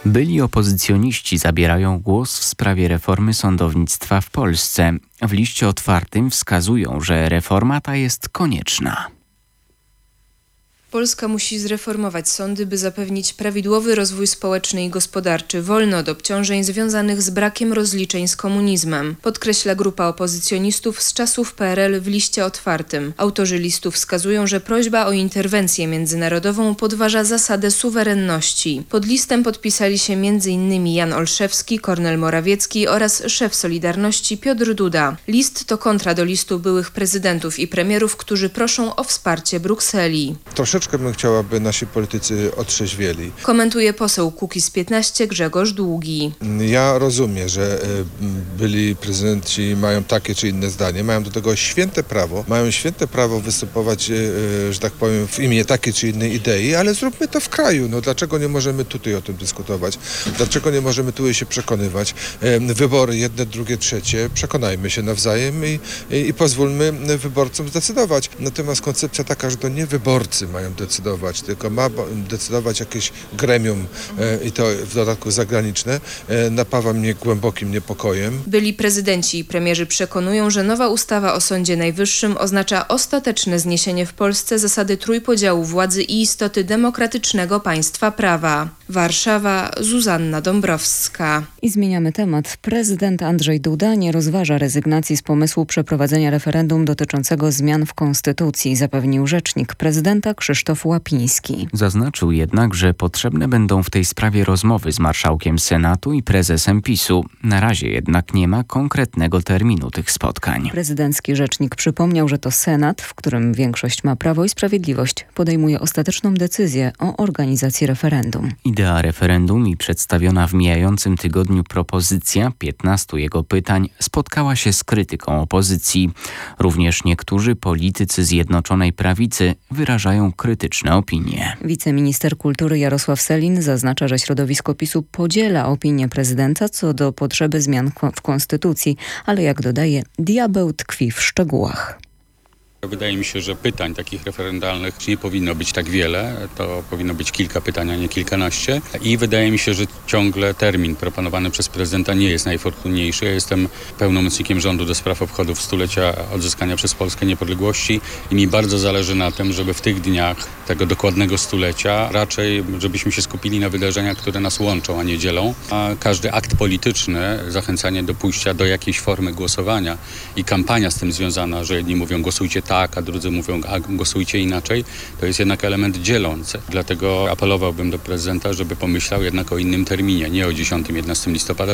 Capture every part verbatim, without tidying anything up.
Byli opozycjoniści zabierają głos w sprawie reformy sądownictwa w Polsce. W liście otwartym wskazują, że reforma ta jest konieczna. Polska musi zreformować sądy, by zapewnić prawidłowy rozwój społeczny i gospodarczy, wolny od obciążeń związanych z brakiem rozliczeń z komunizmem, podkreśla grupa opozycjonistów z czasów P R L w liście otwartym. Autorzy listu wskazują, że prośba o interwencję międzynarodową podważa zasadę suwerenności. Pod listem podpisali się między innymi Jan Olszewski, Kornel Morawiecki oraz szef Solidarności Piotr Duda. List to kontra do listu byłych prezydentów i premierów, którzy proszą o wsparcie Brukseli. Troszeczkę bym chciała, aby nasi politycy otrzeźwieli. Komentuje poseł Kukiz piętnaście Grzegorz Długi. Ja rozumiem, że byli prezydenci mają takie czy inne zdanie, mają do tego święte prawo, mają święte prawo występować, że tak powiem, w imię takiej czy innej idei, ale zróbmy to w kraju. No dlaczego nie możemy tutaj o tym dyskutować? Dlaczego nie możemy tutaj się przekonywać? Wybory jedne, drugie, trzecie, przekonajmy się nawzajem i, i, i pozwólmy wyborcom zdecydować. Natomiast koncepcja taka, że to nie wyborcy mają decydować, tylko ma decydować jakieś gremium e, i to w dodatku zagraniczne, e, napawa mnie głębokim niepokojem. Byli prezydenci i premierzy przekonują, że nowa ustawa o Sądzie Najwyższym oznacza ostateczne zniesienie w Polsce zasady trójpodziału władzy i istoty demokratycznego państwa prawa. Warszawa, Zuzanna Dąbrowska. I zmieniamy temat. Prezydent Andrzej Duda nie rozważa rezygnacji z pomysłu przeprowadzenia referendum dotyczącego zmian w konstytucji, zapewnił rzecznik prezydenta Krzysztof Łapiński. Zaznaczył jednak, że potrzebne będą w tej sprawie rozmowy z marszałkiem Senatu i prezesem PiSu. Na razie jednak nie ma konkretnego terminu tych spotkań. Prezydencki rzecznik przypomniał, że to Senat, w którym większość ma Prawo i Sprawiedliwość, podejmuje ostateczną decyzję o organizacji referendum. Idea referendum i przedstawiona w mijającym tygodniu propozycja piętnastu jego pytań spotkała się z krytyką opozycji. Również niektórzy politycy Zjednoczonej Prawicy wyrażają krytyczne opinie. Wiceminister kultury Jarosław Sellin zaznacza, że środowisko PiSu podziela opinię prezydenta co do potrzeby zmian w konstytucji, ale jak dodaje, diabeł tkwi w szczegółach. Wydaje mi się, że pytań takich referendalnych nie powinno być tak wiele. To powinno być kilka pytań, a nie kilkanaście. I wydaje mi się, że ciągle termin proponowany przez prezydenta nie jest najfortunniejszy. Ja jestem pełnomocnikiem rządu do spraw obchodów stulecia odzyskania przez Polskę niepodległości i mi bardzo zależy na tym, żeby w tych dniach tego dokładnego stulecia raczej, żebyśmy się skupili na wydarzeniach, które nas łączą, a nie dzielą. A każdy akt polityczny, zachęcanie do pójścia do jakiejś formy głosowania i kampania z tym związana, że jedni mówią głosujcie tak, a drudzy mówią, a głosujcie inaczej, to jest jednak element dzielący. Dlatego apelowałbym do prezydenta, żeby pomyślał jednak o innym terminie, nie o dziesiątego jedenastego listopada.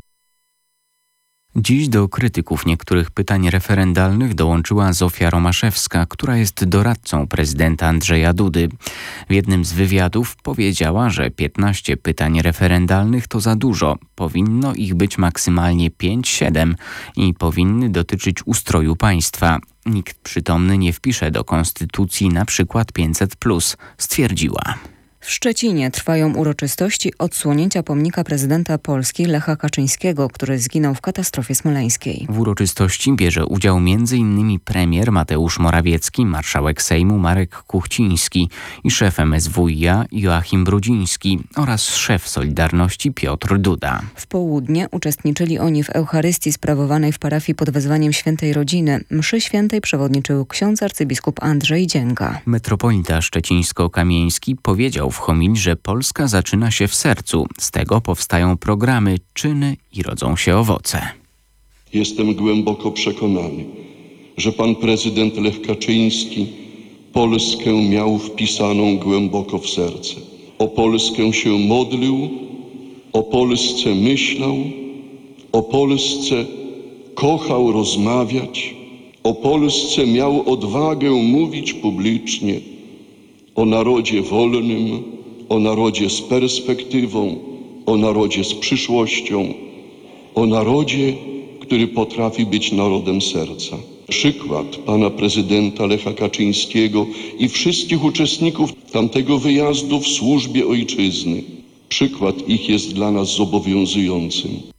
Dziś do krytyków niektórych pytań referendalnych dołączyła Zofia Romaszewska, która jest doradcą prezydenta Andrzeja Dudy. W jednym z wywiadów powiedziała, że piętnaście pytań referendalnych to za dużo. Powinno ich być maksymalnie pięć siedem i powinny dotyczyć ustroju państwa. Nikt przytomny nie wpisze do konstytucji na przykład pięćset plus, stwierdziła. W Szczecinie trwają uroczystości odsłonięcia pomnika prezydenta Polski Lecha Kaczyńskiego, który zginął w katastrofie smoleńskiej. W uroczystości bierze udział między innymi premier Mateusz Morawiecki, marszałek Sejmu Marek Kuchciński i szef M S W iA Joachim Brudziński oraz szef Solidarności Piotr Duda. W południe uczestniczyli oni w Eucharystii sprawowanej w parafii pod wezwaniem Świętej Rodziny. Mszy świętej przewodniczył ksiądz arcybiskup Andrzej Dzięga. Metropolita szczecińsko-kamieński powiedział w homilii, że Polska zaczyna się w sercu. Z tego powstają programy, czyny i rodzą się owoce. Jestem głęboko przekonany, że pan prezydent Lech Kaczyński Polskę miał wpisaną głęboko w serce. O Polskę się modlił, o Polsce myślał, o Polsce kochał rozmawiać, o Polsce miał odwagę mówić publicznie. O narodzie wolnym, o narodzie z perspektywą, o narodzie z przyszłością, o narodzie, który potrafi być narodem serca. Przykład pana prezydenta Lecha Kaczyńskiego i wszystkich uczestników tamtego wyjazdu w służbie ojczyzny. Przykład ich jest dla nas zobowiązującym.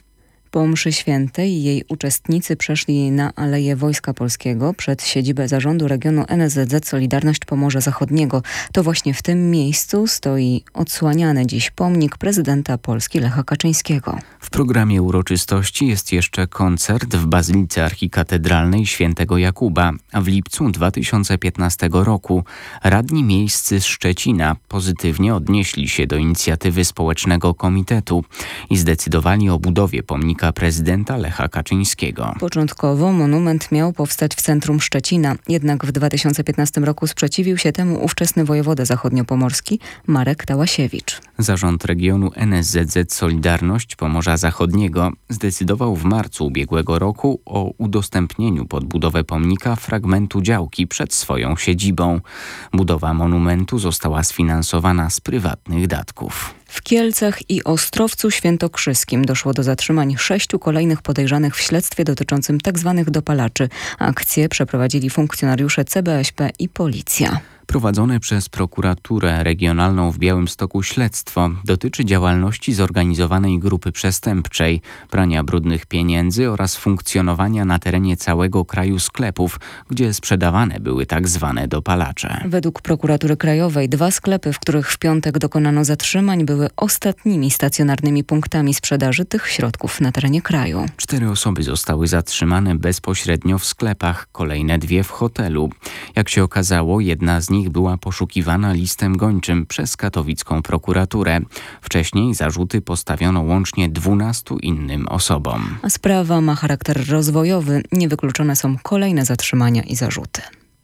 Po mszy świętej jej uczestnicy przeszli na Aleję Wojska Polskiego przed siedzibę zarządu regionu N S Z Z Solidarność Pomorza Zachodniego. To właśnie w tym miejscu stoi odsłaniany dziś pomnik prezydenta Polski Lecha Kaczyńskiego. W programie uroczystości jest jeszcze koncert w Bazylice Archikatedralnej Świętego Jakuba. A w lipcu dwa tysiące piętnastego roku radni miejscy z Szczecina pozytywnie odnieśli się do inicjatywy Społecznego Komitetu i zdecydowali o budowie pomnika prezydenta Lecha Kaczyńskiego. Początkowo monument miał powstać w centrum Szczecina, jednak w dwa tysiące piętnastym roku sprzeciwił się temu ówczesny wojewoda zachodniopomorski Marek Tałasiewicz. Zarząd regionu N S Z Z Solidarność Pomorza Zachodniego zdecydował w marcu ubiegłego roku o udostępnieniu pod budowę pomnika fragmentu działki przed swoją siedzibą. Budowa monumentu została sfinansowana z prywatnych datków. W Kielcach i Ostrowcu Świętokrzyskim doszło do zatrzymań sześciu kolejnych podejrzanych w śledztwie dotyczącym tzw. dopalaczy. Akcję przeprowadzili funkcjonariusze C B S P i policja. Prowadzone przez prokuraturę regionalną w Białymstoku śledztwo dotyczy działalności zorganizowanej grupy przestępczej, prania brudnych pieniędzy oraz funkcjonowania na terenie całego kraju sklepów, gdzie sprzedawane były tak zwane dopalacze. Według prokuratury krajowej dwa sklepy, w których w piątek dokonano zatrzymań, były ostatnimi stacjonarnymi punktami sprzedaży tych środków na terenie kraju. Cztery osoby zostały zatrzymane bezpośrednio w sklepach, kolejne dwie w hotelu. Jak się okazało, jedna z nich była poszukiwana listem gończym przez katowicką prokuraturę. Wcześniej zarzuty postawiono łącznie dwunastu innym osobom. A sprawa ma charakter rozwojowy. Niewykluczone są kolejne zatrzymania i zarzuty.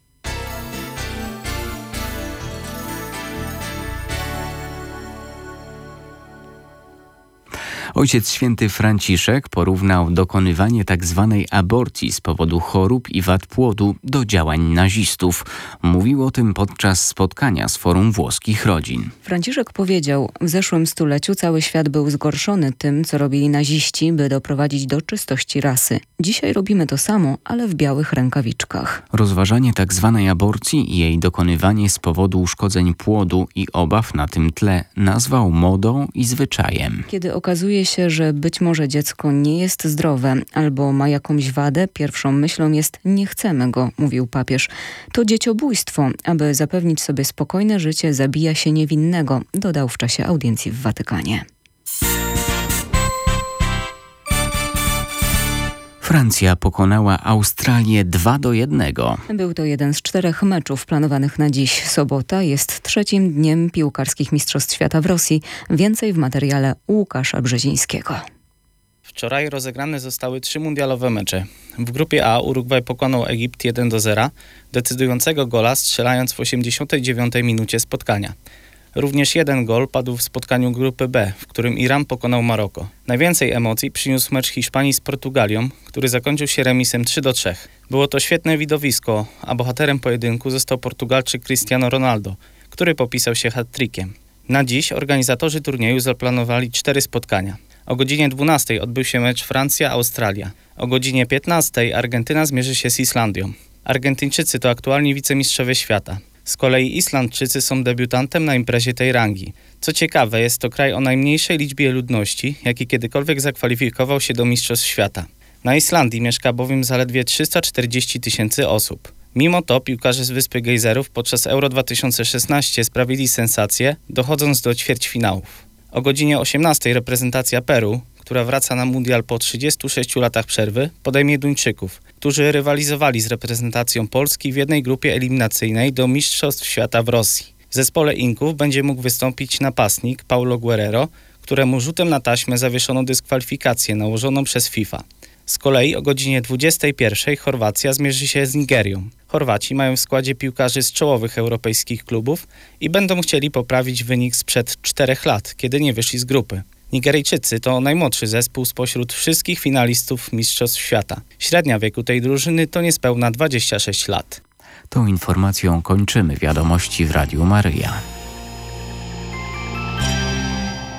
Ojciec Święty Franciszek porównał dokonywanie tzw. aborcji z powodu chorób i wad płodu do działań nazistów. Mówił o tym podczas spotkania z Forum Włoskich Rodzin. Franciszek powiedział, w zeszłym stuleciu cały świat był zgorszony tym, co robili naziści, by doprowadzić do czystości rasy. Dzisiaj robimy to samo, ale w białych rękawiczkach. Rozważanie tzw. aborcji i jej dokonywanie z powodu uszkodzeń płodu i obaw na tym tle nazwał modą i zwyczajem. Kiedy okazuje się, że być może dziecko nie jest zdrowe albo ma jakąś wadę, pierwszą myślą jest nie chcemy go, mówił papież. To dzieciobójstwo. Aby zapewnić sobie spokojne życie, zabija się niewinnego, dodał w czasie audiencji w Watykanie. Francja pokonała Australię dwa do jednego. Był to jeden z czterech meczów planowanych na dziś. Sobota jest trzecim dniem piłkarskich Mistrzostw Świata w Rosji. Więcej w materiale Łukasza Brzezińskiego. Wczoraj rozegrane zostały trzy mundialowe mecze. W grupie A Urugwaj pokonał Egipt jeden do zera, decydującego gola strzelając w osiemdziesiątej dziewiątej minucie spotkania. Również jeden gol padł w spotkaniu grupy B, w którym Iran pokonał Maroko. Najwięcej emocji przyniósł mecz Hiszpanii z Portugalią, który zakończył się remisem trzy do trzech. Było to świetne widowisko, a bohaterem pojedynku został Portugalczyk Cristiano Ronaldo, który popisał się hat-trickiem. Na dziś organizatorzy turnieju zaplanowali cztery spotkania. O godzinie dwunastej odbył się mecz Francja-Australia. O godzinie piętnastej Argentyna zmierzy się z Islandią. Argentyńczycy to aktualni wicemistrzowie świata. Z kolei Islandczycy są debiutantem na imprezie tej rangi. Co ciekawe, jest to kraj o najmniejszej liczbie ludności, jaki kiedykolwiek zakwalifikował się do Mistrzostw Świata. Na Islandii mieszka bowiem zaledwie trzysta czterdzieści tysięcy osób. Mimo to piłkarze z Wyspy Gejzerów podczas Euro dwa tysiące szesnaście sprawili sensację, dochodząc do ćwierćfinałów. O godzinie osiemnastej reprezentacja Peru, która wraca na mundial po trzydziestu sześciu latach przerwy, podejmie Duńczyków, którzy rywalizowali z reprezentacją Polski w jednej grupie eliminacyjnej do Mistrzostw Świata w Rosji. W zespole Inków będzie mógł wystąpić napastnik Paulo Guerrero, któremu rzutem na taśmę zawieszono dyskwalifikację nałożoną przez FIFA. Z kolei o godzinie dwudziestej pierwszej Chorwacja zmierzy się z Nigerią. Chorwaci mają w składzie piłkarzy z czołowych europejskich klubów i będą chcieli poprawić wynik sprzed czterech lat, kiedy nie wyszli z grupy. Nigeryjczycy to najmłodszy zespół spośród wszystkich finalistów Mistrzostw Świata. Średnia wieku tej drużyny to niespełna dwadzieścia sześć lat. Tą informacją kończymy wiadomości w Radiu Maryja.